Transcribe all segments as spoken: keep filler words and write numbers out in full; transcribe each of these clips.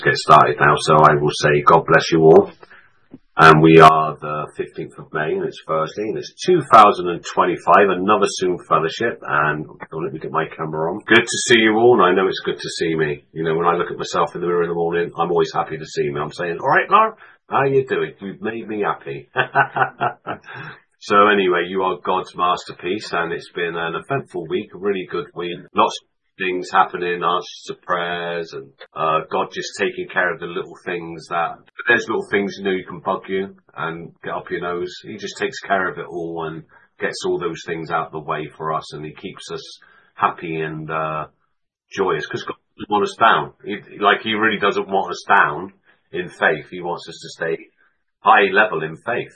Get started now, so I will say God bless you all. And we are the fifteenth of May, and it's Thursday, and it's two thousand twenty-five, another Zoom fellowship, and oh, let me get my camera on. Good to see you all, and I know it's good to see me. You know, when I look at myself in the mirror in the morning, I'm always happy to see me. I'm saying, all right, Laura, how you doing? You've made me happy. So anyway, you are God's masterpiece, and it's been an eventful week, a really good week. Lots of things happening, answers to prayers, and uh, God just taking care of the little things that, but there's little things, you know, you can bug you and get up your nose. He just takes care of it all and gets all those things out of the way for us, and he keeps us happy and uh, joyous, because God doesn't want us down. He, like, he really doesn't want us down in faith. He wants us to stay high level in faith.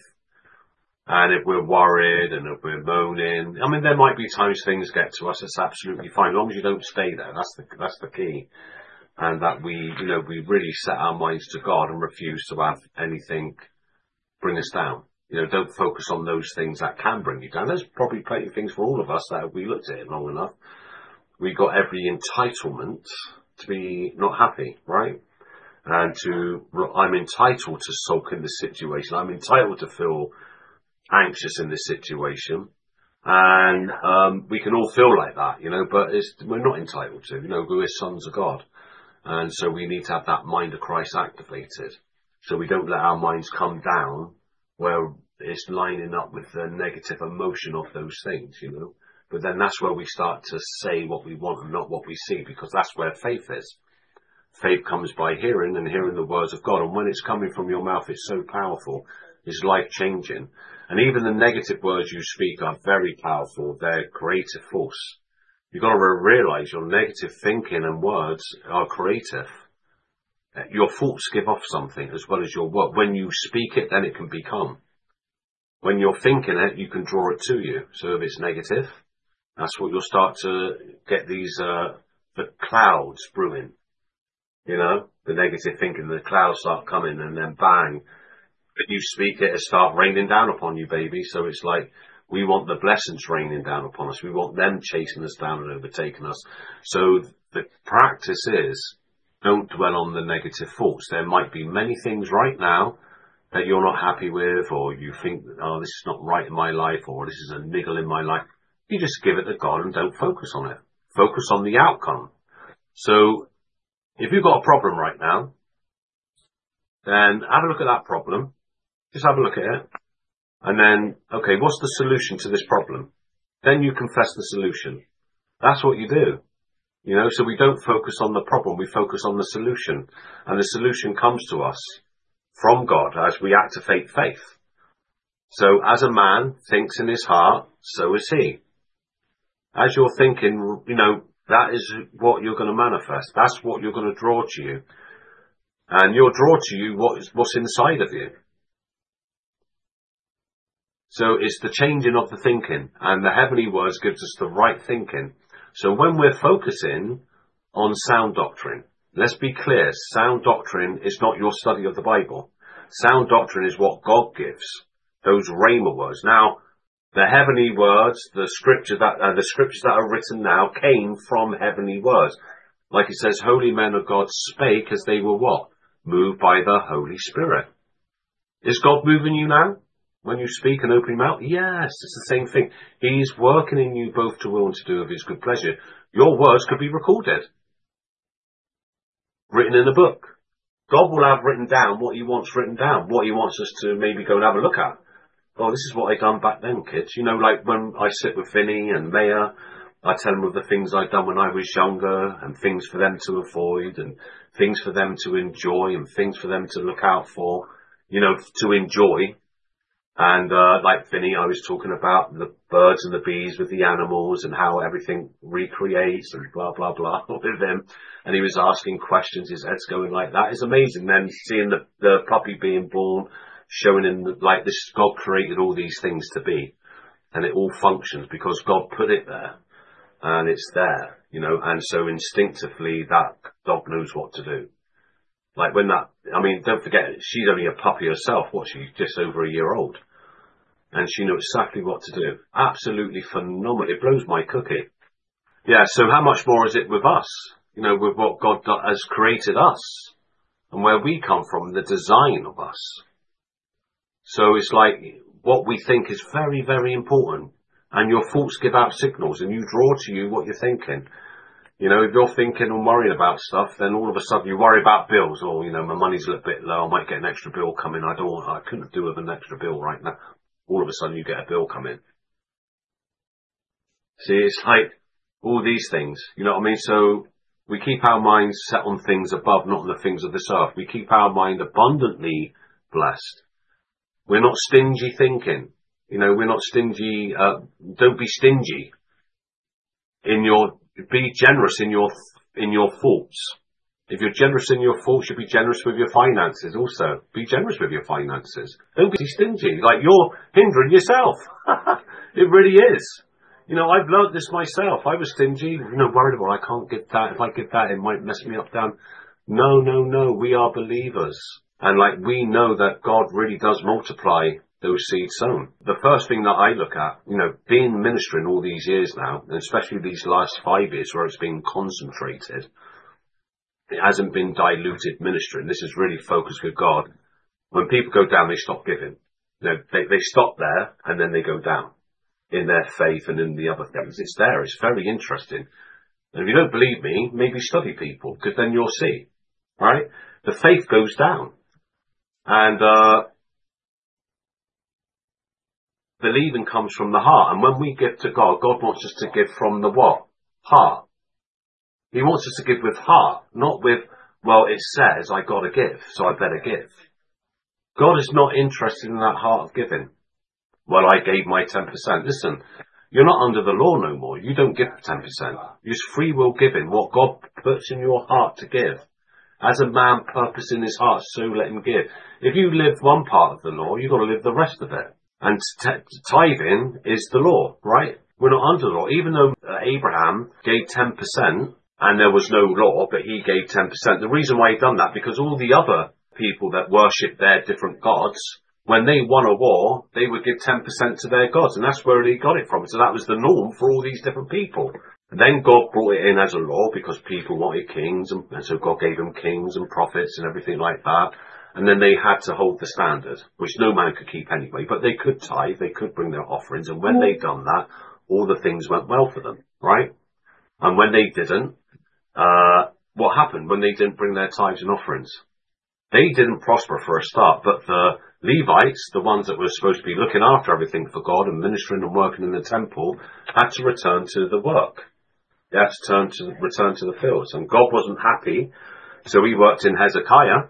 And if we're worried and if we're moaning, I mean, there might be times things get to us. It's absolutely fine, as long as you don't stay there. That's the that's the key, and that we, you know, we really set our minds to God and refuse to have anything bring us down. You know, don't focus on those things that can bring you down. There's probably plenty of things for all of us that, if we looked at it long enough, we got every entitlement to be not happy, right? And to, I'm entitled to sulk in this situation. I'm entitled to feel anxious in this situation, and um, we can all feel like that, you know, but it's, we're not entitled to, you know, we're sons of God, and so we need to have that mind of Christ activated, so we don't let our minds come down where it's lining up with the negative emotion of those things, you know, but then that's where we start to say what we want and not what we see, because that's where faith is. Faith comes by hearing, and hearing the words of God, and when it's coming from your mouth, it's so powerful. It's life-changing. And even the negative words you speak are very powerful. They're creative force. You've got to realize your negative thinking and words are creative. Your thoughts give off something as well as your word. When you speak it, then it can become. When you're thinking it, you can draw it to you. So if it's negative, that's what you'll start to get these, uh, the clouds brewing. You know, the negative thinking, the clouds start coming, and then bang. When you speak it, it start raining down upon you, baby. So it's like, we want the blessings raining down upon us. We want them chasing us down and overtaking us. So the practice is, don't dwell on the negative thoughts. There might be many things right now that you're not happy with, or you think, oh, this is not right in my life, or this is a niggle in my life. You just give it to God and don't focus on it. Focus on the outcome. So if you've got a problem right now, then have a look at that problem. Just have a look at it. And then, okay, what's the solution to this problem? Then you confess the solution. That's what you do. You know, so we don't focus on the problem, we focus on the solution. And the solution comes to us from God as we activate faith. So as a man thinks in his heart, so is he. As you're thinking, you know, that is what you're going to manifest. That's what you're going to draw to you. And you'll draw to you what is, what's inside of you. So it's the changing of the thinking, and the heavenly words gives us the right thinking. So when we're focusing on sound doctrine, let's be clear, sound doctrine is not your study of the Bible. Sound doctrine is what God gives, those rhema words. Now, the heavenly words, the scripture that, uh, the scriptures that are written now came from heavenly words. Like it says, holy men of God spake as they were what? Moved by the Holy Spirit. Is God moving you now? When you speak and open your mouth? Yes, it's the same thing. He's working in you both to will and to do of his good pleasure. Your words could be recorded. Written in a book. God will have written down what he wants written down. What he wants us to maybe go and have a look at. Oh, this is what I done back then, kids. You know, like when I sit with Vinny and Maya, I tell them of the things I'd done when I was younger, and things for them to avoid, and things for them to enjoy, and things for them to look out for, you know, to enjoy. And uh, like Vinny, I was talking about the birds and the bees with the animals and how everything recreates and blah, blah, blah with him. And he was asking questions, his head's going like that. It's amazing. Then seeing the, the puppy being born, showing him that, like, this, God created all these things to be. And it all functions because God put it there. And it's there, you know. And so instinctively that dog knows what to do. Like when that, I mean, don't forget, she's only a puppy herself. What, she's just over a year old. And she knows exactly what to do. Absolutely phenomenal. It blows my cookie. Yeah, so how much more is it with us? You know, with what God has created us. and where we come from, the design of us. So it's like what we think is very, very important. And your thoughts give out signals and you draw to you what you're thinking. You know, if you're thinking and worrying about stuff, then all of a sudden you worry about bills. Or, you know, my money's a little bit low. I might get an extra bill coming. I don't want, I couldn't do with an extra bill right now. All of a sudden you get a bill coming. See, it's like all these things, you know what I mean? So we keep our minds set on things above, not on the things of this earth. We keep our mind abundantly blessed. We're not stingy thinking. You know, we're not stingy. Uh, don't be stingy in your, be generous in your, in your thoughts. If you're generous in your thoughts, you'll be generous with your finances also. Be generous with your finances. Don't be stingy. Like you're hindering yourself. It really is. You know, I've learnt this myself. I was stingy, you know, worried about, I can't give that. If I give that, it might mess me up down. No, no, no. We are believers. And like, we know that God really does multiply those seeds sown. The first thing that I look at, you know, being ministering all these years now, and especially these last five years where it's been concentrated, it hasn't been diluted ministering. This is really focused with God. When people go down, they stop giving. You know, they, they stop there and then they go down in their faith and in the other things. It's there. It's very interesting. And if you don't believe me, maybe study people, because then you'll see, right? The faith goes down. And, uh, believing comes from the heart. And when we give to God, God wants us to give from the what? Heart. He wants us to give with heart, not with, well, it says I got to give, so I better give. God is not interested in that heart of giving. Well, I gave my ten percent. Listen, you're not under the law no more. You don't give ten percent. It's free will giving. What God puts in your heart to give. As a man purpose in his heart, so let him give. If you live one part of the law, you've got to live the rest of it. And t- tithing is the law, right? We're not under the law. Even though uh, Abraham gave ten percent and there was no law, but he gave ten percent. The reason why he done that, because all the other people that worship their different gods, when they won a war, they would give ten percent to their gods. And that's where he got it from. So that was the norm for all these different people. And then God brought it in as a law because people wanted kings. And, and so God gave them kings and prophets and everything like that. And then they had to hold the standard, which no man could keep anyway. But they could tithe, they could bring their offerings. And when they'd done that, all the things went well for them, right? And when they didn't, uh, what happened when they didn't bring their tithes and offerings? They didn't prosper for a start, but the Levites, the ones that were supposed to be looking after everything for God and ministering and working in the temple, had to return to the work. They had to turn to return to the fields. And God wasn't happy, so he worked in Hezekiah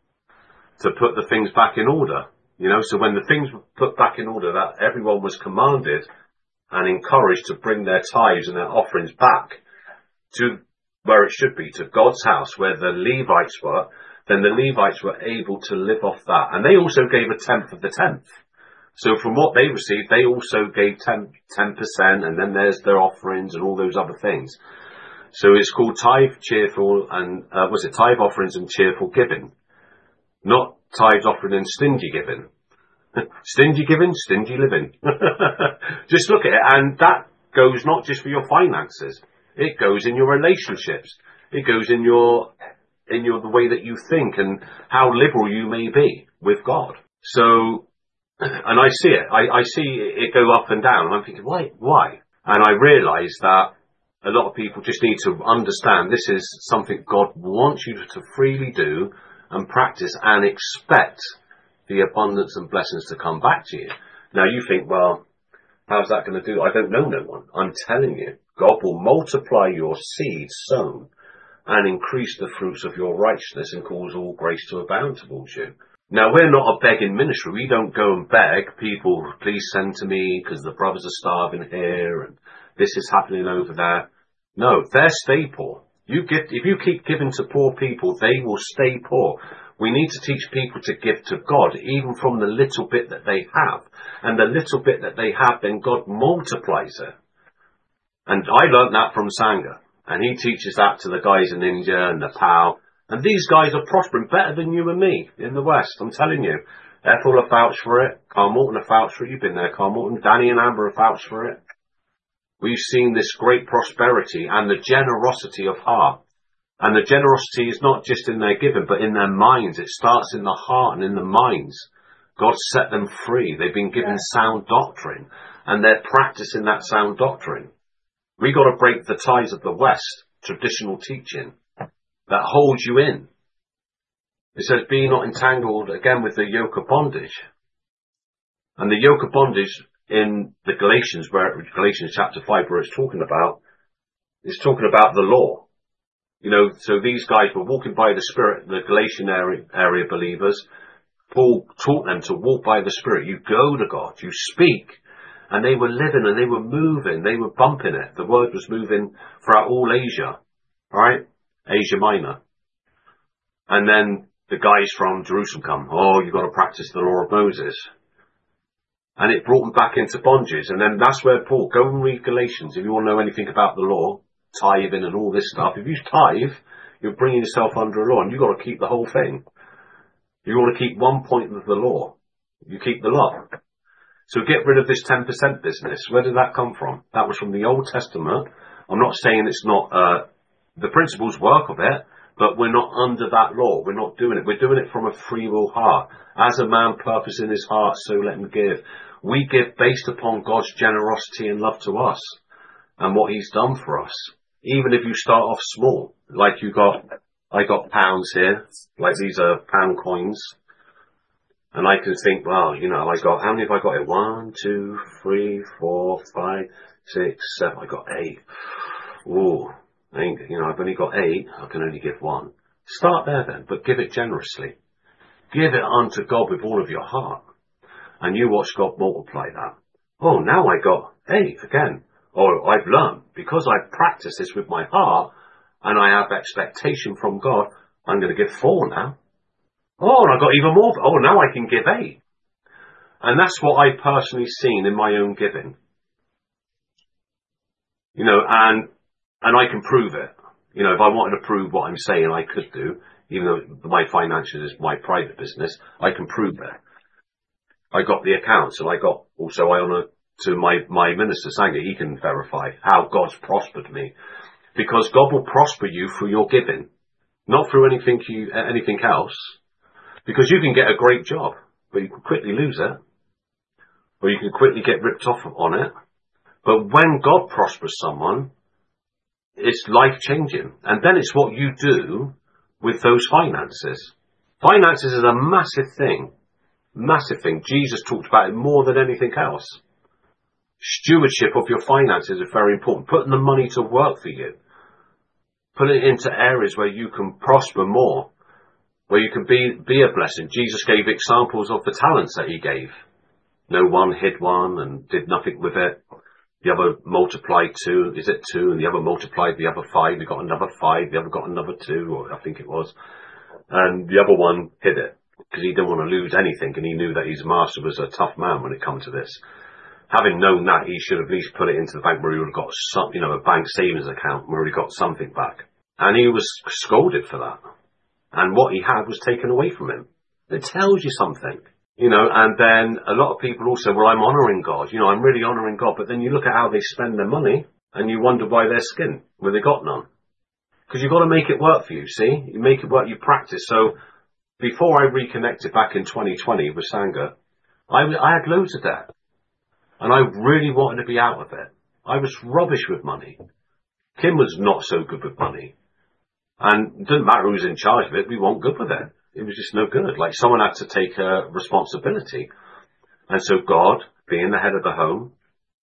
to put the things back in order. You know, so when the things were put back in order, that everyone was commanded and encouraged to bring their tithes and their offerings back to where it should be, to God's house, where the Levites were, then the Levites were able to live off that. And they also gave a tenth of the tenth. So from what they received, they also gave ten percent, and then there's their offerings and all those other things. So it's called tithe, cheerful, and, uh, was it tithe offerings and cheerful giving? Not tithe offering and stingy giving. Stingy giving, stingy living. Just look at it, and that goes not just for your finances. It goes in your relationships. It goes in your, in your, the way that you think and how liberal you may be with God. So, and I see it. I, I see it go up and down. And I'm thinking, why? Why? And I realise that a lot of people just need to understand this is something God wants you to freely do and practice and expect the abundance and blessings to come back to you. Now you think, well, how's that going to do? I don't know no one. I'm telling you, God will multiply your seed sown and increase the fruits of your righteousness and cause all grace to abound towards you. Now, we're not a begging ministry. We don't go and beg people, please send to me because the brothers are starving here and this is happening over there. No, they're stay poor. You give, if you keep giving to poor people, they will stay poor. We need to teach people to give to God, even from the little bit that they have. And the little bit that they have, then God multiplies it. And I learned that from Sangha. And he teaches that to the guys in India and Nepal. And these guys are prospering better than you and me in the West. I'm telling you. Ethel will vouch for it. Carl Morton will vouch for it. You've been there, Carl Morton. Danny and Amber will vouch for it. We've seen this great prosperity and the generosity of heart. And the generosity is not just in their giving, but in their minds. It starts in the heart and in the minds. God set them free. They've been given sound doctrine, and they're practicing that sound doctrine. We got to break the ties of the West, traditional teaching, that holds you in. It says, be not entangled again with the yoke of bondage. And the yoke of bondage in the Galatians, where Galatians chapter five, where it's talking about, it's talking about the law. You know, so these guys were walking by the Spirit, the Galatian area, area believers. Paul taught them to walk by the Spirit. You go to God, you speak. And they were living and they were moving. They were bumping it. The word was moving throughout all Asia. Right? Asia Minor. And then the guys from Jerusalem come. Oh, you've got to practice the law of Moses. And it brought them back into bondage. And then that's where Paul, go and read Galatians. If you want to know anything about the law, tithing and all this stuff. If you tithe, you're bringing yourself under a law. And you've got to keep the whole thing. You want to keep one point of the law. You keep the law. So get rid of this ten percent business. Where did that come from? That was from the Old Testament. I'm not saying it's not, uh, the principles work of it, but we're not under that law. We're not doing it. We're doing it from a free will heart. As a man purpose in his heart, so let him give. We give based upon God's generosity and love to us and what he's done for us. Even if you start off small, like you got, I got pounds here, like these are pound coins. And I can think, well, you know, I got, how many have I got here? One, two, three, four, five, six, seven. I got eight. Ooh, I ain't, you know, I've only got eight. I can only give one. Start there then, but give it generously. Give it unto God with all of your heart. And you watch God multiply that. Oh, now I got eight again. Or I've learned, because I've practiced this with my heart, and I have expectation from God, I'm going to give four now. Oh, and I got even more. Oh, now I can give eight. And that's what I've personally seen in my own giving. You know, and, and I can prove it. You know, if I wanted to prove what I'm saying, I could do, even though my finances is my private business, I can prove it. I got the accounts, and I got, also I honour to my, my minister, Sangha, he can verify how God's prospered me. Because God will prosper you through your giving, not through anything you, anything else. Because you can get a great job, but you can quickly lose it. Or you can quickly get ripped off on it. But when God prospers someone, it's life-changing. And then it's what you do with those finances. Finances is a massive thing. Massive thing. Jesus talked about it more than anything else. Stewardship of your finances is very important. Putting the money to work for you. Putting it into areas where you can prosper more. Where you can be, be a blessing. Jesus gave examples of the talents that he gave. No one hid one and did nothing with it. The other multiplied two. Is it two? And the other multiplied the other five. He got another five. The other got another two, or I think it was. And the other one hid it. Because he didn't want to lose anything. And he knew that his master was a tough man when it comes to this. Having known that, he should have at least put it into the bank where he would have got some, you know, a bank savings account where he got something back. And he was scolded for that. And what he had was taken away from him. It tells you something, you know, and then a lot of people also, well, I'm honouring God, you know, I'm really honouring God, but then you look at how they spend their money and you wonder why they're skint, where they got none. Because you've got to make it work for you, see? You make it work, you practice. So before I reconnected back in twenty twenty with Sangha, I, I had loads of debt. And I really wanted to be out of it. I was rubbish with money. Kim was not so good with money. And it doesn't matter who was in charge of it, we weren't good with it. It was just no good. Like someone had to take uh, responsibility. And so God, being the head of the home,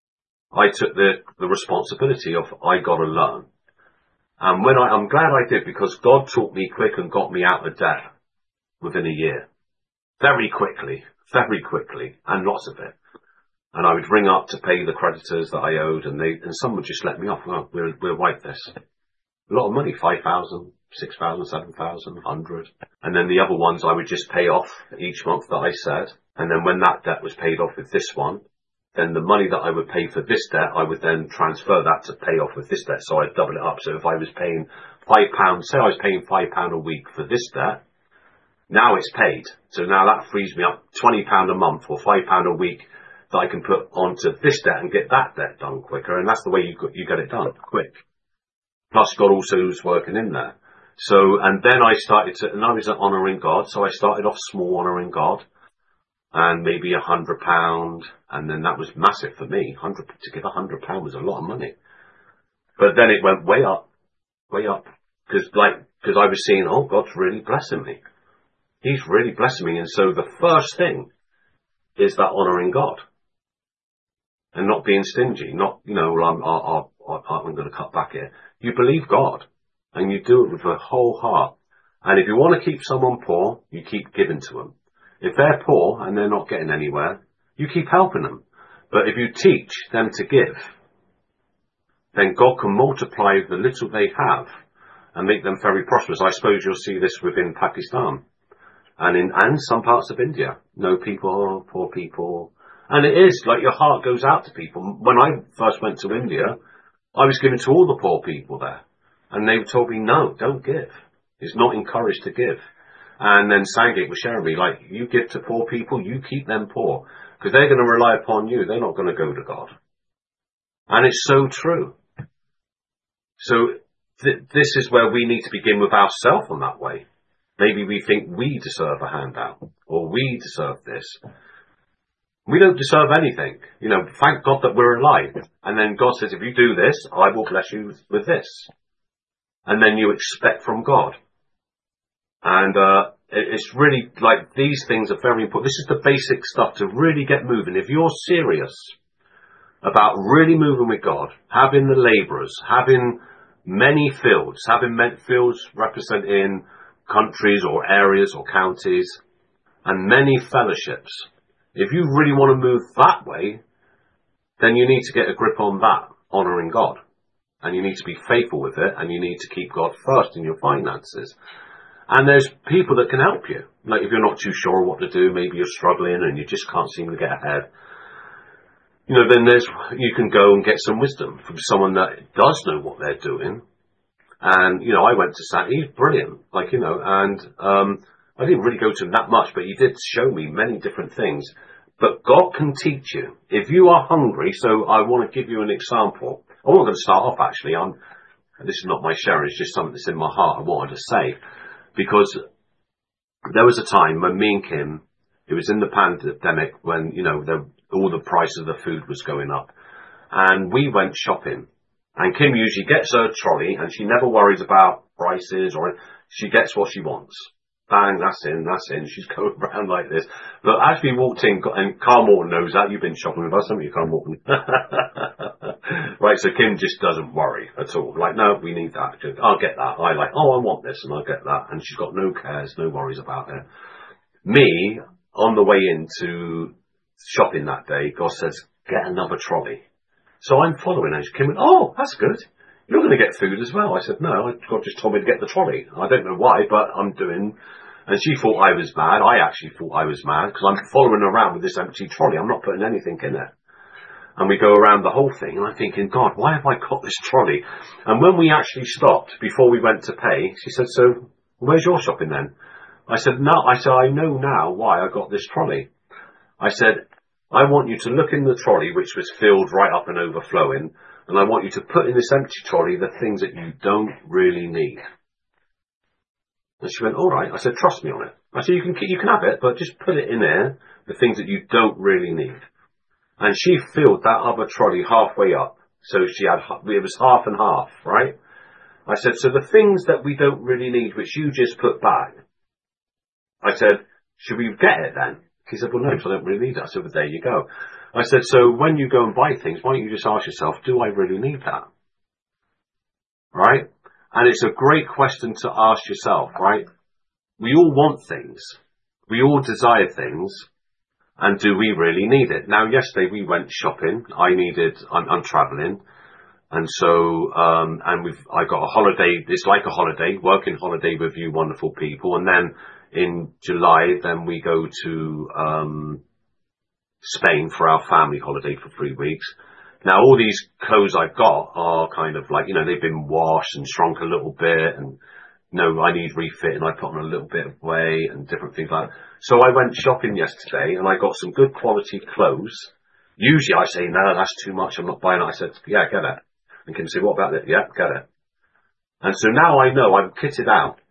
I took the, the responsibility of I got to learn. And when I, I'm glad I did, because God taught me quick and got me out of debt within a year. Very quickly, very quickly, and lots of it. And I would ring up to pay the creditors that I owed, and they, and some would just let me off. Well, we'll, we'll wipe this. A lot of money, five thousand, six thousand, seven thousand, one hundred. And then the other ones I would just pay off each month that I said. And then when that debt was paid off with this one, then the money that I would pay for this debt, I would then transfer that to pay off with this debt. So I'd double it up. So if I was paying five pounds, say I was paying five pounds a week for this debt, now it's paid. So now that frees me up twenty pounds a month or five pounds a week that I can put onto this debt and get that debt done quicker. And that's the way you you get it done, quick. Plus God also is working in there. So, and then I started to, and I was honouring God. So I started off small, honouring God, and maybe a hundred pound. And then that was massive for me. Hundred, to give a hundred pound was a lot of money. But then it went way up, way up. Cause like, cause I was seeing, oh, God's really blessing me. He's really blessing me. And so the first thing is that honouring God and not being stingy, not, you know, well, I'm, I, I, I'm going to cut back here. You believe God and you do it with a whole heart. And if you want to keep someone poor, you keep giving to them. If they're poor and they're not getting anywhere, you keep helping them. But if you teach them to give, then God can multiply the little they have and make them very prosperous. I suppose you'll see this within Pakistan and in and some parts of India. No people, poor people. And it is like your heart goes out to people. When I first went to India, I was giving to all the poor people there. And they told me, no, don't give. It's not encouraged to give. And then Sangate was sharing me, like, you give to poor people, you keep them poor. Because they're going to rely upon you. They're not going to go to God. And it's so true. So th- this is where we need to begin with ourselves in that way. Maybe we think we deserve a handout. Or we deserve this. We don't deserve anything. You know, thank God that we're alive. And then God says, if you do this, I will bless you with this. And then you expect from God. And uh, it's really like these things are very important. This is the basic stuff to really get moving. If you're serious about really moving with God, having the labourers, having many fields, having fields representing countries or areas or counties, and many fellowships, if you really want to move that way, then you need to get a grip on that, honouring God. And you need to be faithful with it, and you need to keep God first in your finances. And there's people that can help you. Like if you're not too sure what to do, maybe you're struggling and you just can't seem to get ahead. You know, then there's, you can go and get some wisdom from someone that does know what they're doing. And, you know, I went to Sam, he's brilliant, like, you know, and, um, I didn't really go to him that much, but he did show me many different things. But God can teach you. If you are hungry, so I want to give you an example. I'm not going to start off actually. I'm, this is not my sharing, it's just something that's in my heart I wanted to say. Because there was a time when me and Kim, it was in the pandemic when, you know, the, all the price of the food was going up. And we went shopping. And Kim usually gets her trolley and she never worries about prices or she gets what she wants. Bang, that's in, that's in. She's going around like this. But as we walked in, and Carl Morton knows that, you've been shopping with us, haven't you, Carl Morton? Right, so Kim just doesn't worry at all. Like, no, we need that. I'll get that. I like, oh, I want this, and I'll get that. And she's got no cares, no worries about it. Me, on the way into shopping that day, God says, get another trolley. So I'm following her. Kim went, oh, that's good. You're going to get food as well. I said, no, God just told me to get the trolley. I don't know why, but I'm doing. And she thought I was mad. I actually thought I was mad because I'm following around with this empty trolley. I'm not putting anything in it. And we go around the whole thing and I'm thinking, God, why have I got this trolley? And when we actually stopped before we went to pay, she said, so where's your shopping then? I said, no, I said, I know now why I got this trolley. I said, I want you to look in the trolley, which was filled right up and overflowing. And I want you to put in this empty trolley the things that you don't really need. And she went, all right. I said, trust me on it. I said, you can you can have it, but just put it in there, the things that you don't really need. And she filled that other trolley halfway up. So she had, it was half and half, right? I said, so the things that we don't really need, which you just put back. I said, should we get it then? He said, well, no, because I don't really need that. I said, well, there you go. I said, so when you go and buy things, why don't you just ask yourself, do I really need that? Right? And it's a great question to ask yourself, right? We all want things. We all desire things. And do we really need it? Now, yesterday we went shopping. I needed, I'm, I'm traveling. And so, um, and we've, I got a holiday. It's like a holiday, working holiday with you wonderful people. And then in July, then we go to, um, Spain for our family holiday for three weeks. Now, all these clothes I've got are kind of like, you know, they've been washed and shrunk a little bit and, you know, I need refit and I put on a little bit of weight and different things like that. So I went shopping yesterday and I got some good quality clothes. Usually I say, no, that's too much. I'm not buying it. I said, yeah, get it. And Kim said, what about it? Yeah, get it. And so now I know I'm kitted out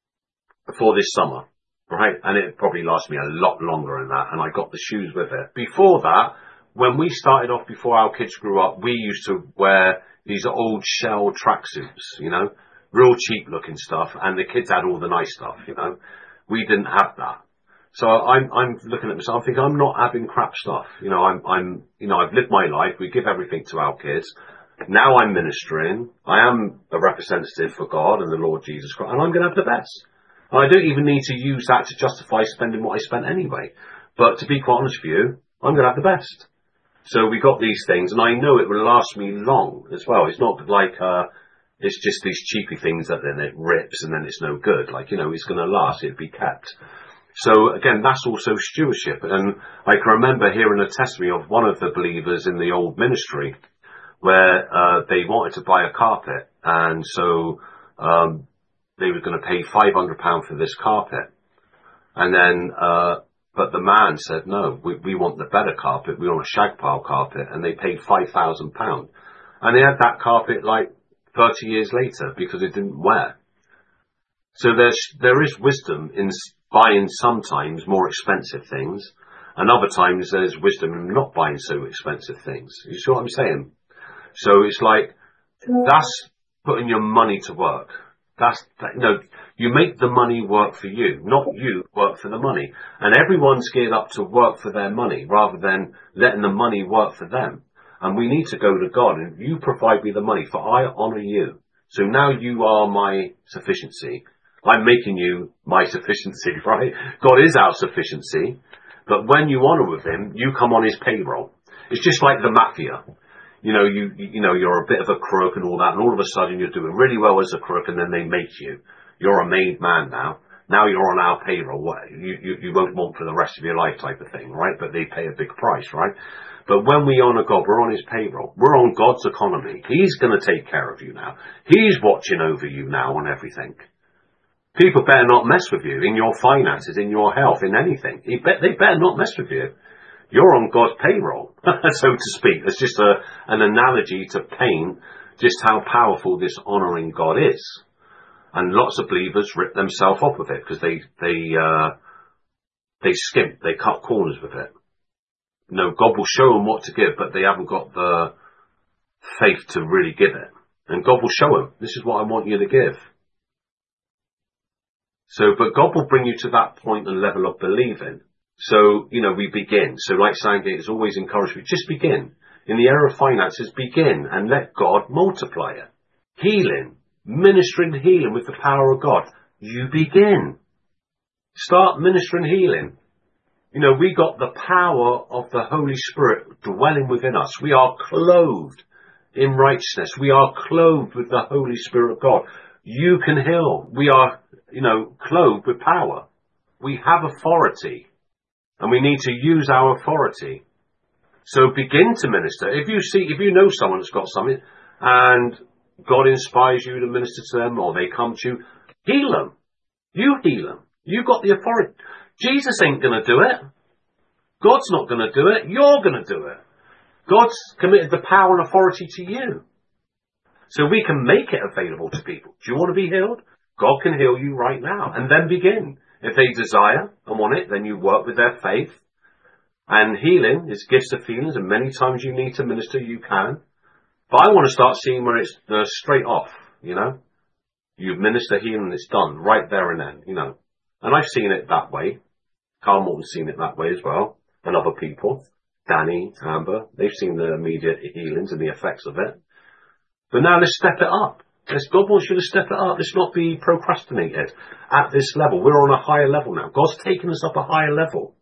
for this summer, right? And it probably lasts me a lot longer than that. And I got the shoes with it. Before that, when we started off, before our kids grew up, we used to wear these old shell tracksuits, you know, real cheap looking stuff. And the kids had all the nice stuff, you know. We didn't have that. So I'm, I'm looking at myself, I think I'm not having crap stuff. You know, I'm, I'm, you know, I've lived my life. We give everything to our kids. Now I'm ministering. I am a representative for God and the Lord Jesus Christ, and I'm going to have the best. And I don't even need to use that to justify spending what I spent anyway. But to be quite honest with you, I'm going to have the best. So we got these things, and I know it will last me long as well. It's not like, uh, it's just these cheapy things that then it rips and then it's no good. Like, you know, it's going to last. It'll be kept. So again, that's also stewardship. And I can remember hearing a testimony of one of the believers in the old ministry where uh, they wanted to buy a carpet. And so um, they were going to pay five hundred pounds for this carpet. And then, uh, but the man said, no, we, we want the better carpet. We want a shag pile carpet. And they paid five thousand pounds. And they had that carpet like thirty years later because it didn't wear. So there's, there is wisdom in buying sometimes more expensive things, and other times there's wisdom in not buying so expensive things. You see what I'm saying? So it's like, that's putting your money to work. That's, you know, you make the money work for you, not you work for the money. And everyone's geared up to work for their money rather than letting the money work for them. And we need to go to God and you provide me the money, for I honour you. So now you are my sufficiency. I'm making you my sufficiency, right? God is our sufficiency. But when you honour with him, you come on his payroll. It's just like the mafia. You know, you, you know, you're a bit of a crook and all that, and all of a sudden you're doing really well as a crook, and then they make you. You're a made man now. Now you're on our payroll. What, you, you, you won't want for the rest of your life type of thing, right? But they pay a big price, right? But when we honour God, we're on his payroll. We're on God's economy. He's going to take care of you now. He's watching over you now on everything. People better not mess with you in your finances, in your health, in anything. They better not mess with you. You're on God's payroll, so to speak. It's just a, an analogy to paint just how powerful this honouring God is. And lots of believers rip themselves off with it because they, they, uh, they skimp, they cut corners with it. No, God will show them what to give, but they haven't got the faith to really give it. And God will show them, this is what I want you to give. So, but God will bring you to that point and level of believing. So, you know, we begin. So like Sandgate has always encouraged me, just begin. In the area of finances, begin and let God multiply it. Healing, ministering healing with the power of God. You begin. Start ministering healing. You know, we got the power of the Holy Spirit dwelling within us. We are clothed in righteousness. We are clothed with the Holy Spirit of God. You can heal. We are, you know, clothed with power. We have authority. And we need to use our authority. So begin to minister. If you see, if you know someone that's got something and God inspires you to minister to them or they come to you, heal them. You heal them. You've got the authority. Jesus ain't going to do it. God's not going to do it. You're going to do it. God's committed the power and authority to you. So we can make it available to people. Do you want to be healed? God can heal you right now. And then begin. If they desire and want it, then you work with their faith. And healing is gifts of feelings, and many times you need to minister, you can. But I want to start seeing where it's uh, straight off, you know. You minister healing and it's done right there and then, you know. And I've seen it that way. Carl Morton's seen it that way as well. And other people. Danny, Amber, they've seen the immediate healings and the effects of it. But now let's step it up. Let's, God wants you to step it up. Let's not be procrastinated at this level. We're on a higher level now. God's taken us up a higher level.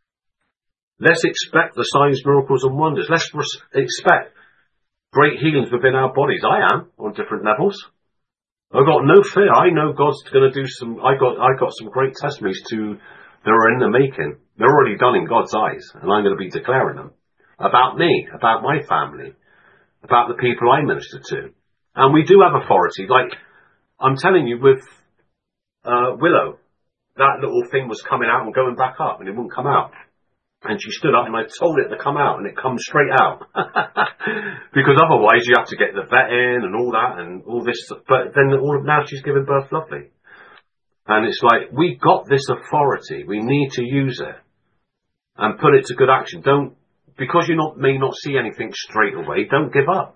Let's expect the signs, miracles and wonders. Let's res- expect great healings within our bodies. I am on different levels. I've got no fear. I know God's going to do some, I got, I got some great testimonies to, that are in the making. They're already done in God's eyes, and I'm going to be declaring them. About me, about my family, about the people I minister to. And we do have authority. Like, I'm telling you, with uh, Willow, that little thing was coming out and going back up, and it wouldn't come out. And she stood up and I told it to come out, and it comes straight out. Because otherwise you have to get the vet in and all that and all this. But then all of now she's giving birth lovely. And it's like, we got this authority. We need to use it and put it to good action. Don't, because you not, may not see anything straight away, don't give up.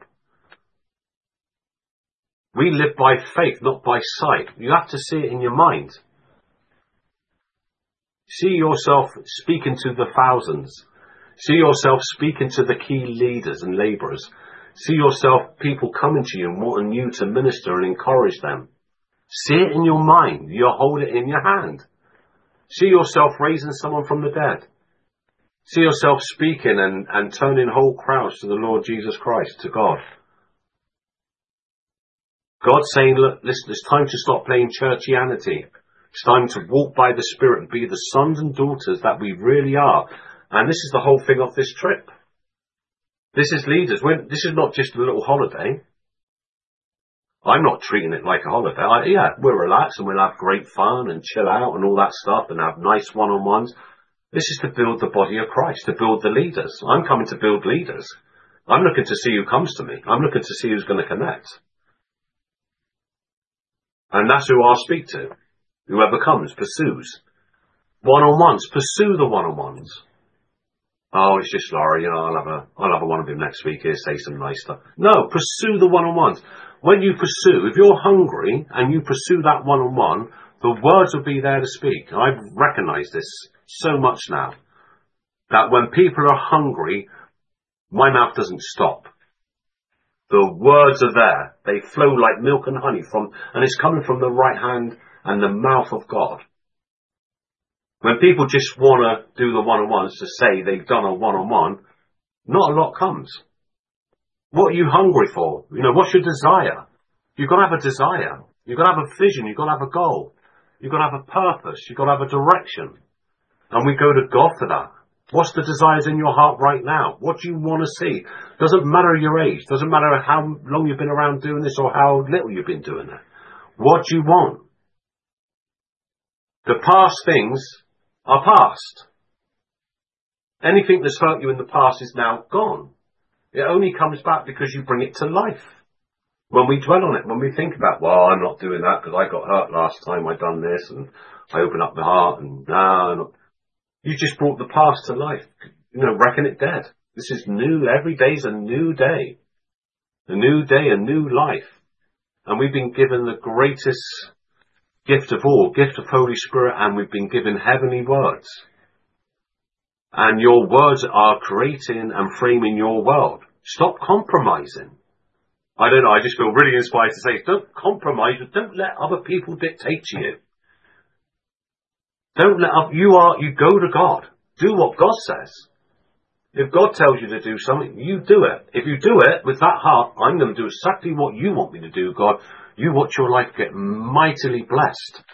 We live by faith, not by sight. You have to see it in your mind. See yourself speaking to the thousands. See yourself speaking to the key leaders and labourers. See yourself, people coming to you and wanting you to minister and encourage them. See it in your mind. You hold it in your hand. See yourself raising someone from the dead. See yourself speaking and, and turning whole crowds to the Lord Jesus Christ, to God. God's saying, look, listen, it's time to stop playing churchianity. It's time to walk by the Spirit and be the sons and daughters that we really are. And this is the whole thing of this trip. This is leaders. We're, this is not just a little holiday. I'm not treating it like a holiday. I, yeah, we'll relax and we'll have great fun and chill out and all that stuff and have nice one-on-ones. This is to build the body of Christ, to build the leaders. I'm coming to build leaders. I'm looking to see who comes to me. I'm looking to see who's going to connect. And that's who I'll speak to. Whoever comes, pursues. One-on-ones, pursue the one-on-ones. Oh, it's just Laurie, you know, I'll have a, I'll have a one of him next week here, say some nice stuff. No, pursue the one-on-ones. When you pursue, if you're hungry and you pursue that one-on-one, the words will be there to speak. I've recognised this so much now, that when people are hungry, my mouth doesn't stop. The words are there. They flow like milk and honey from, and it's coming from the right hand and the mouth of God. When people just want to do the one-on-ones to say they've done a one-on-one, not a lot comes. What are you hungry for? You know, what's your desire? You've got to have a desire. You've got to have a vision. You've got to have a goal. You've got to have a purpose. You've got to have a direction. And we go to God for that. What's the desires in your heart right now? What do you want to see? Doesn't matter your age. Doesn't matter how long you've been around doing this or how little you've been doing it. What do you want? The past things are past. Anything that's hurt you in the past is now gone. It only comes back because you bring it to life. When we dwell on it, when we think about, well, I'm not doing that because I got hurt last time I done this and I opened up my heart and nah, nah. You just brought the past to life. You know, reckon it dead. This is new. Every day's a new day. A new day, a new life. And we've been given the greatest gift of all, gift of Holy Spirit, and we've been given heavenly words. And your words are creating and framing your world. Stop compromising. I don't know, I just feel really inspired to say, don't compromise, don't let other people dictate to you. Don't let up, you are, you go to God. Do what God says. If God tells you to do something, you do it. If you do it with that heart, I'm going to do exactly what you want me to do, God. You watch your life get mightily blessed.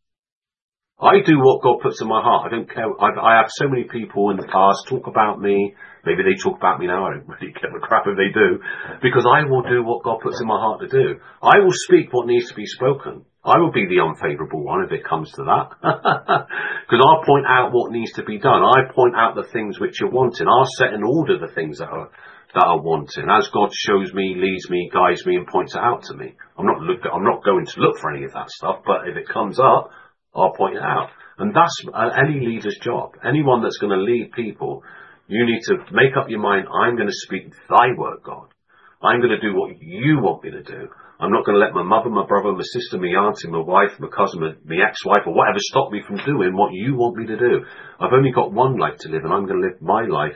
I do what God puts in my heart. I don't care. I've, I have so many people in the past talk about me. Maybe they talk about me now. I don't really give a crap if they do. Because I will do what God puts in my heart to do. I will speak what needs to be spoken. I will be the unfavourable one if it comes to that. Because I'll point out what needs to be done. I point out the things which are wanting. I'll set in order the things that are that are wanting. As God shows me, leads me, guides me and points it out to me. I'm not look, I'm not going to look for any of that stuff. But if it comes up, I'll point it out. And that's any leader's job. Anyone that's going to lead people, you need to make up your mind, I'm going to speak thy word, God. I'm going to do what you want me to do. I'm not going to let my mother, my brother, my sister, my auntie, my wife, my cousin, my, my ex-wife or whatever stop me from doing what you want me to do. I've only got one life to live and I'm going to live my life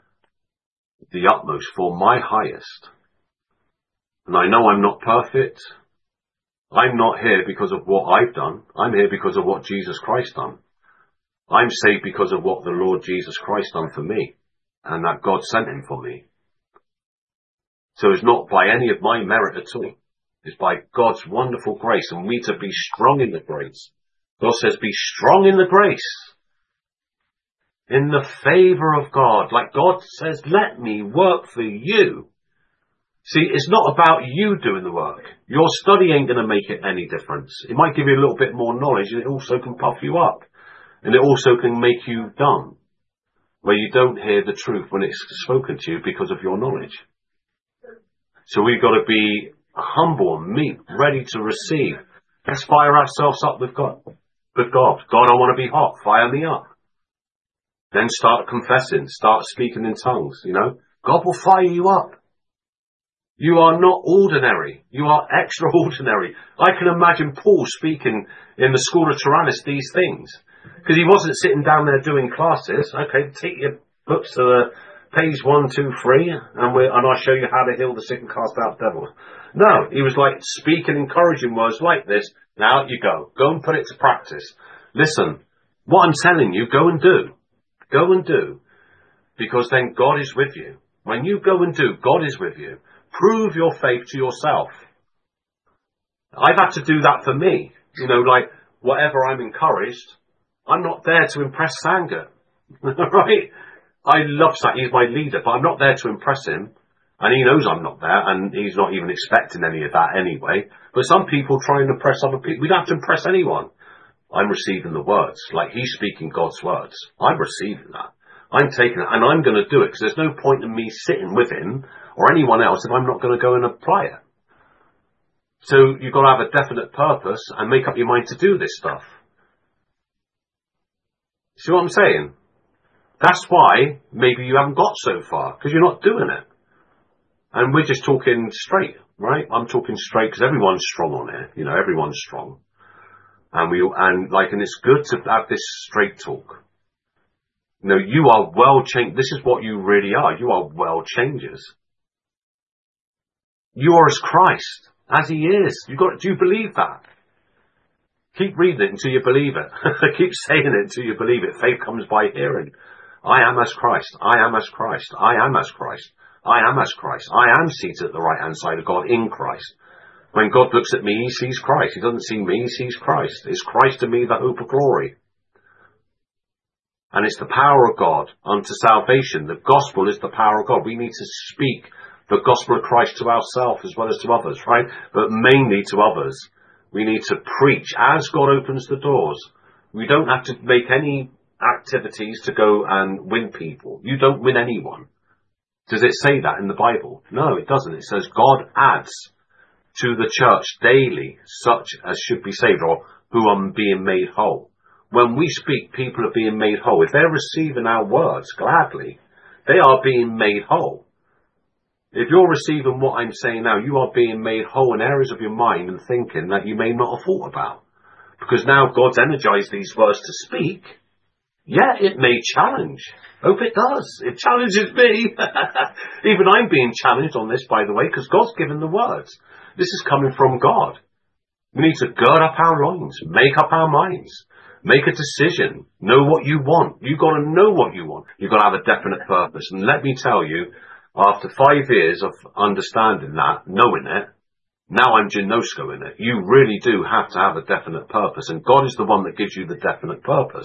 the utmost for my highest. And I know I'm not perfect. I'm not here because of what I've done. I'm here because of what Jesus Christ done. I'm saved because of what the Lord Jesus Christ done for me and that God sent him for me. So it's not by any of my merit at all. It's by God's wonderful grace and we to be strong in the grace. God says be strong in the grace. In the favour of God. Like God says, let me work for you. See, it's not about you doing the work. Your study ain't going to make it any difference. It might give you a little bit more knowledge and it also can puff you up. And it also can make you dumb. where you don't hear the truth when it's spoken to you because of your knowledge. So we've got to be humble and meek, ready to receive. Let's fire ourselves up with God. With God. God, I want to be hot. Fire me up. Then start confessing. Start speaking in tongues, you know. God will fire you up. You are not ordinary. You are extraordinary. I can imagine Paul speaking in the school of Tyrannus these things. Because he wasn't sitting down there doing classes. Okay, take your books to the page one, two, three, and, we and I'll show you how to heal the sick and cast out devils. No, he was like speaking encouraging words like this. Now you go. Go and put it to practice. Listen, what I'm telling you, go and do. Go and do. Because then God is with you. When you go and do, God is with you. Prove your faith to yourself. I've had to do that for me. You know, like, whatever I'm encouraged, I'm not there to impress Sanger. Right? I love Sanger. He's my leader, but I'm not there to impress him. And he knows I'm not there, and he's not even expecting any of that anyway. But some people try and impress other people. We don't have to impress anyone. I'm receiving the words. Like, he's speaking God's words. I'm receiving that. I'm taking it, and I'm going to do it, because there's no point in me sitting with him or anyone else if I'm not going to go and apply it. So you've got to have a definite purpose and make up your mind to do this stuff. See what I'm saying? That's why maybe you haven't got so far, because you're not doing it. And we're just talking straight, right? I'm talking straight because everyone's strong on here. You know, everyone's strong. And we, and like, and it's good to have this straight talk. You know, you are well changed. This is what you really are. You are well changers. You are as Christ, as he is. You got, do you believe that? Keep reading it until you believe it. Keep saying it until you believe it. Faith comes by hearing. I am as Christ. I am as Christ. I am as Christ. I am as Christ. I am seated at the right hand side of God in Christ. When God looks at me, he sees Christ. He doesn't see me, he sees Christ. Is Christ to me the hope of glory? And it's the power of God unto salvation. The gospel is the power of God. We need to speak the gospel of Christ to ourselves as well as to others, right? But mainly to others. We need to preach as God opens the doors. We don't have to make any activities to go and win people. You don't win anyone. Does it say that in the Bible? No, it doesn't. It says God adds to the church daily such as should be saved, or who are being made whole. When we speak, people are being made whole. If they're receiving our words gladly, they are being made whole. If you're receiving what I'm saying now, you are being made whole in areas of your mind and thinking that you may not have thought about. Because now God's energized these words to speak. Yeah, it may challenge. Hope it does. It challenges me. Even I'm being challenged on this, by the way, because God's given the words. This is coming from God. We need to gird up our loins, make up our minds, make a decision, know what you want. You've got to know what you want. You've got to have a definite purpose. And let me tell you, after five years of understanding that, knowing it, now I'm Ginosko in it. You really do have to have a definite purpose. And God is the one that gives you the definite purpose.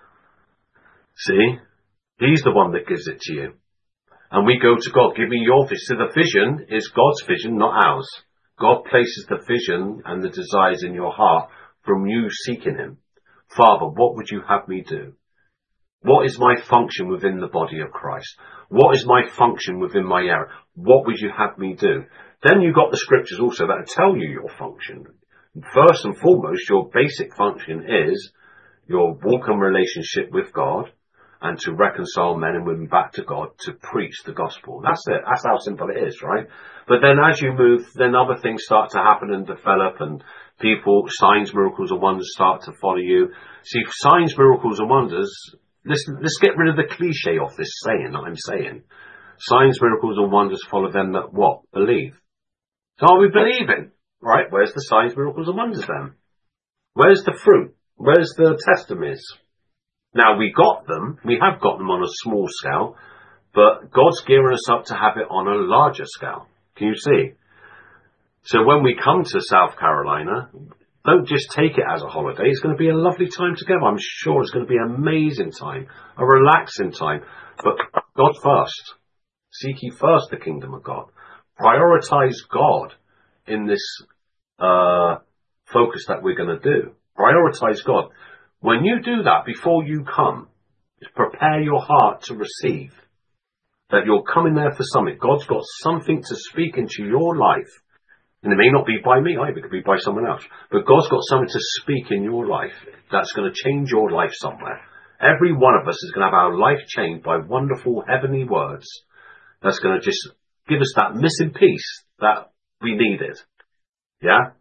See? He's the one that gives it to you. And we go to God, give me your vision. So the vision is God's vision, not ours. God places the vision and the desires in your heart from you seeking him. Father, what would you have me do? What is my function within the body of Christ? What is my function within my area? What would you have me do? Then you've got the scriptures also that tell you your function. First and foremost, your basic function is your walk in relationship with God and to reconcile men and women back to God, to preach the gospel. That's it. That's how simple it is, right? But then as you move, then other things start to happen and develop, and people, signs, miracles and wonders start to follow you. See, signs, miracles and wonders, let's, let's get rid of the cliche of this saying that I'm saying. Signs, miracles and wonders follow them that what? Believe. So are we believing? Right? Where's the signs, miracles and wonders then? Where's the fruit? Where's the testimonies? Now, we got them. We have got them on a small scale, but God's gearing us up to have it on a larger scale. Can you see? So when we come to South Carolina, don't just take it as a holiday. It's going to be a lovely time together. I'm sure it's going to be an amazing time, a relaxing time. But God first. Seek ye first the kingdom of God. Prioritize God in this uh, focus that we're going to do. Prioritize God. When you do that before you come, Just prepare your heart to receive. That you're coming there for something. God's got something to speak into your life. And it may not be by me either, it could be by someone else. But God's got something to speak in your life that's going to change your life somewhere. Every one of us is going to have our life changed by wonderful heavenly words. That's going to just give us that missing piece that we needed. Yeah?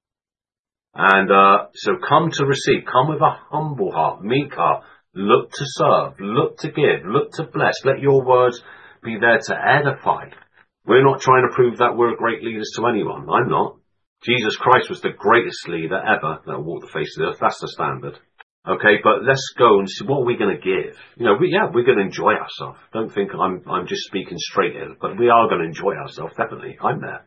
And uh, so come to receive. Come with a humble heart, meek heart. Look to serve. Look to give. Look to bless. Let your words be there to edify. We're not trying to prove that we're great leaders to anyone. I'm not. Jesus Christ was the greatest leader ever that walked the face of the earth. That's the standard. Okay, but let's go and see what are we going to give. You know, we, yeah, we're going to enjoy ourselves. Don't think I'm I'm just speaking straight here, but we are going to enjoy ourselves, definitely. I'm there.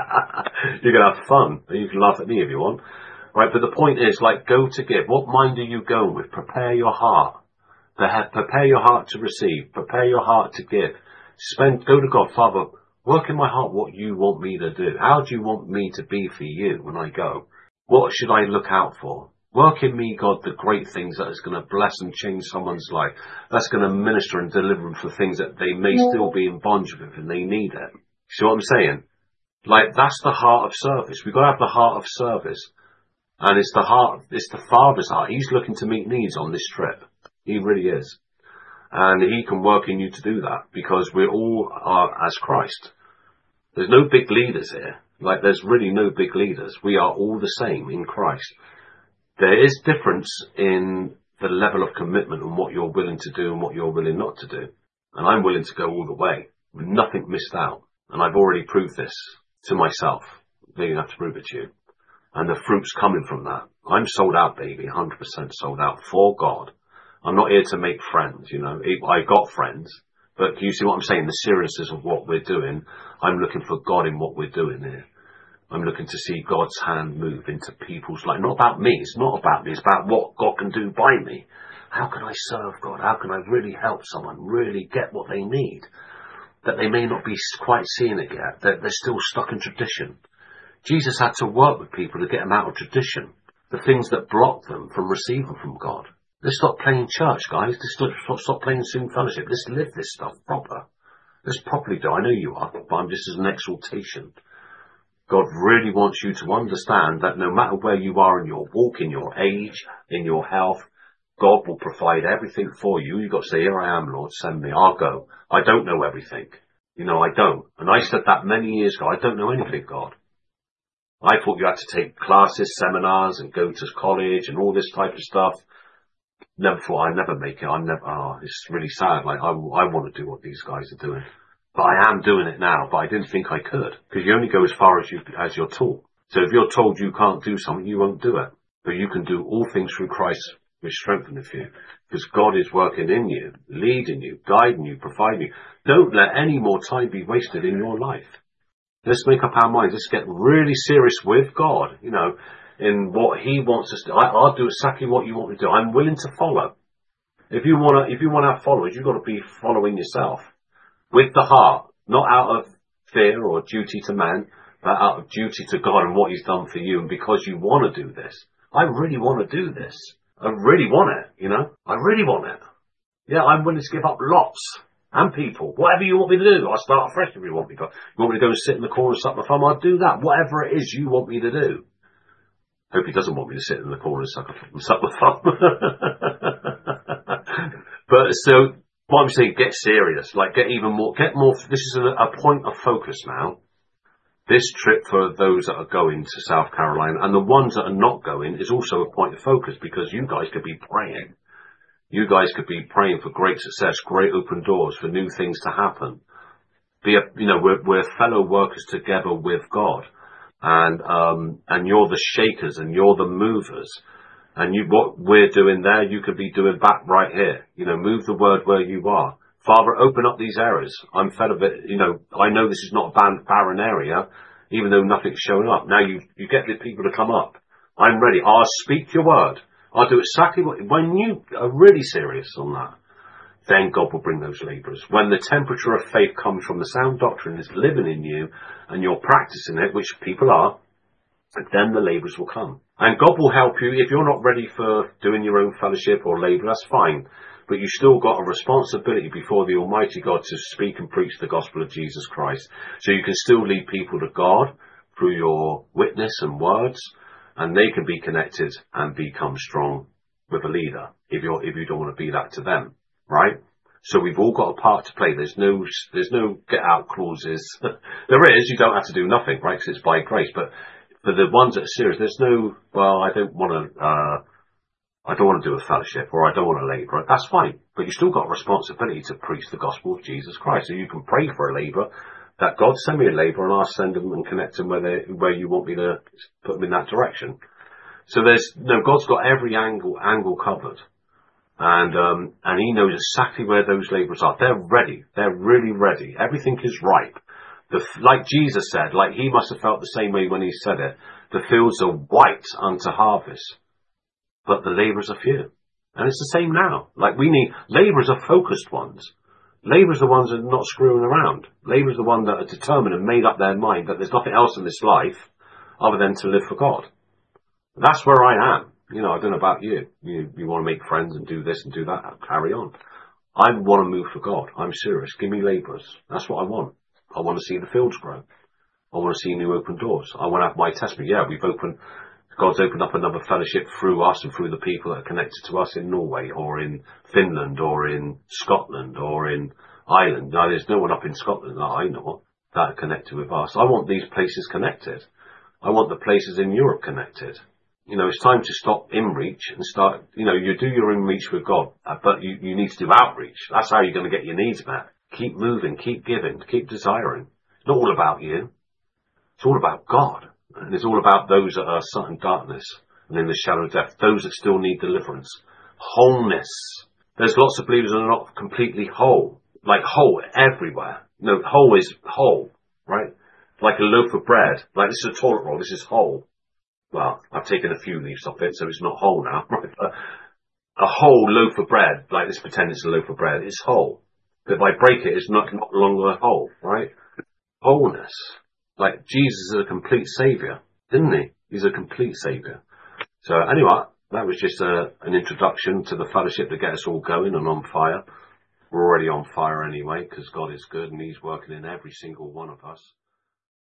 You're going to have fun. You can laugh at me if you want. Right, but the point is, like, go to give. What mind are you going with? Prepare your heart. Prepare your heart to receive. Prepare your heart to give. Spend, go to God, Father, work in my heart what you want me to do. How do you want me to be for you when I go? What should I look out for? Work in me, God, the great things that is going to bless and change someone's life. That's going to minister and deliver them for things that they may still be in bondage with and they need it. See what I'm saying? Like, that's the heart of service. We've got to have the heart of service. And it's the heart, it's the Father's heart. He's looking to meet needs on this trip. He really is. And he can work in you to do that because we all are as Christ. There's no big leaders here. Like, there's really no big leaders. We are all the same in Christ. There is difference in the level of commitment and what you're willing to do and what you're willing not to do. And I'm willing to go all the way with nothing missed out. And I've already proved this to myself. They don't have to prove it to you. And the fruit's coming from that. I'm sold out, baby, one hundred percent sold out for God. I'm not here to make friends, you know. I got friends, but you see what I'm saying? The seriousness of what we're doing. I'm looking for God in what we're doing here. I'm looking to see God's hand move into people's life. Not about me. It's not about me. It's about what God can do by me. How can I serve God? How can I really help someone really get what they need? That they may not be quite seeing it yet. That they're still stuck in tradition. Jesus had to work with people to get them out of tradition. The things that block them from receiving from God. Let's stop playing church, guys. Let's stop, stop playing Zoom fellowship. Let's live this stuff proper. Let's properly do. I know you are, but I'm just as an exhortation. God really wants you to understand that no matter where you are in your walk, in your age, in your health, God will provide everything for you. You've got to say, here I am, Lord, send me. I'll go. I don't know everything. You know, I don't. And I said that many years ago. I don't know anything, God. I thought you had to take classes, seminars, and go to college and all this type of stuff. Never thought I'd never make it. I'm never, oh, it's really sad. Like, I, I want to do what these guys are doing. But I am doing it now, but I didn't think I could. Because you only go as far as you, as you're taught. So if you're told you can't do something, you won't do it. But you can do all things through Christ, which strengtheneth you. Because God is working in you, leading you, guiding you, providing you. Don't let any more time be wasted in your life. Let's make up our minds. Let's get really serious with God, you know, in what He wants us to do. I, I'll do exactly what you want me to do. I'm willing to follow. If you want to, if you want to have followers, you've got to be following yourself with the heart, not out of fear or duty to man, but out of duty to God and what He's done for you. And because you want to do this, I really want to do this. I really want it, you know, I really want it. Yeah, I'm willing to give up lots. And people, whatever you want me to do, I'll start fresh if you want me to. You want me to go and sit in the corner and suck my thumb, I'll do that. Whatever it is you want me to do. Hope He doesn't want me to sit in the corner and suck, a, suck my thumb. But so, what I'm saying, get serious. Like, get even more, get more, this is a, a point of focus now. This trip for those that are going to South Carolina and the ones that are not going is also a point of focus because you guys could be praying. You guys could be praying for great success, great open doors, for new things to happen. Be a, you know, we're, we're fellow workers together with God, and um, and you're the shakers and you're the movers, and you what we're doing there, you could be doing back right here. You know, move the word where you are. Father, open up these areas. I'm fed of it. You know, I know this is not a barren area, even though nothing's showing up. Now you you get the people to come up. I'm ready. I'll speak your word. I'll do exactly what, when you are really serious on that, then God will bring those labourers. When the temperature of faith comes from the sound doctrine is living in you and you're practicing it, which people are, then the labourers will come. And God will help you. If you're not ready for doing your own fellowship or labour, that's fine. but you still got a responsibility before the Almighty God to speak and preach the gospel of Jesus Christ. So you can still lead people to God through your witness and words, and they can be connected and become strong with a leader if you're if you don't want to be that to them, right? So we've all got a part to play. There's no there's no get out clauses. There is. You don't have to do nothing, right? Because it's by grace. But for the ones that are serious, there's no. Well, I don't want to. Uh, I don't want to do a fellowship, or I don't want to labour. That's fine, but you still got a responsibility to preach the gospel of Jesus Christ. So you can pray for a labourer, that God send me a labourer, and I'll send them and connect them where they, where you want me to put them in that direction. So there's no God's got every angle angle covered, and um, and He knows exactly where those labourers are. They're ready. They're really ready. Everything is ripe. The, like Jesus said, like He must have felt the same way when He said it. The fields are white unto harvest, but the labourers are few. And it's the same now. Like we need, labourers are focused ones. Labourers are the ones that are not screwing around. Labourers are the ones that are determined and made up their mind that there's nothing else in this life other than to live for God. That's where I am. You know, I don't know about you. You, you want to make friends and do this and do that. Carry on. I want to move for God. I'm serious. Give me labourers. That's what I want. I want to see the fields grow. I want to see new open doors. I want to have my testimony. Yeah, we've opened, God's opened up another fellowship through us and through the people that are connected to us in Norway or in Finland or in Scotland or in Ireland. Now, there's no one up in Scotland that I know of that are connected with us. I want these places connected. I want the places in Europe connected. You know, it's time to stop inreach and start, you know, you do your inreach with God, but you, you need to do outreach. That's how you're going to get your needs met. Keep moving, keep giving, keep desiring. It's not all about you. It's all about God. And it's all about those that are sat in darkness and in the shadow of death. Those that still need deliverance. Wholeness. There's lots of believers that are not completely whole. Like whole everywhere. No, whole is whole, right? Like a loaf of bread. Like this is a toilet roll, this is whole. Well, I've taken a few leaves off it, so it's not whole now. Right? A whole loaf of bread, like this pretend it's a loaf of bread, is whole. But if I break it, it's not, not longer whole, right? Wholeness. Like Jesus is a complete saviour, isn't he? He's a complete saviour. So anyway, that was just a, an introduction to the fellowship to get us all going and on fire. We're already on fire anyway, because God is good and He's working in every single one of us.